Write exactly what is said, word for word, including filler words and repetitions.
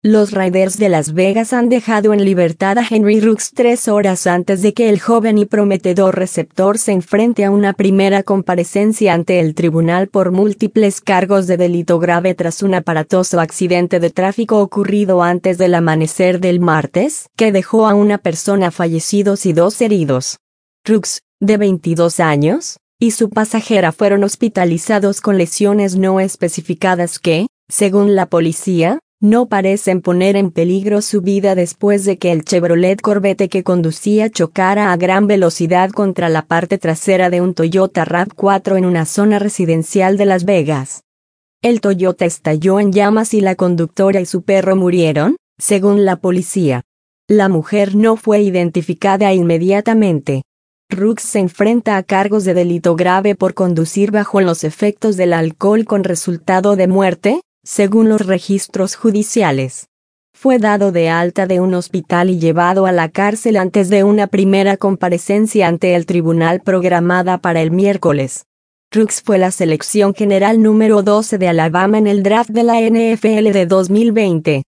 Los Raiders de Las Vegas han dejado en libertad a Henry Ruggs tres horas antes de que el joven y prometedor receptor se enfrente a una primera comparecencia ante el tribunal por múltiples cargos de delito grave tras un aparatoso accidente de tráfico ocurrido antes del amanecer del martes, que dejó a una persona fallecidos y dos heridos. Ruggs, de veintidós años, y su pasajera fueron hospitalizados con lesiones no especificadas que, según la policía, no parecen poner en peligro su vida después de que el Chevrolet Corvette que conducía chocara a gran velocidad contra la parte trasera de un Toyota RAV cuatro en una zona residencial de Las Vegas. El Toyota estalló en llamas y la conductora y su perro murieron, según la policía. La mujer no fue identificada inmediatamente. Ruggs se enfrenta a cargos de delito grave por conducir bajo los efectos del alcohol con resultado de muerte, según los registros judiciales. Fue dado de alta de un hospital y llevado a la cárcel antes de una primera comparecencia ante el tribunal programada para el miércoles. Ruggs fue la selección general número doce de Alabama en el draft de la N F L de dos mil veinte.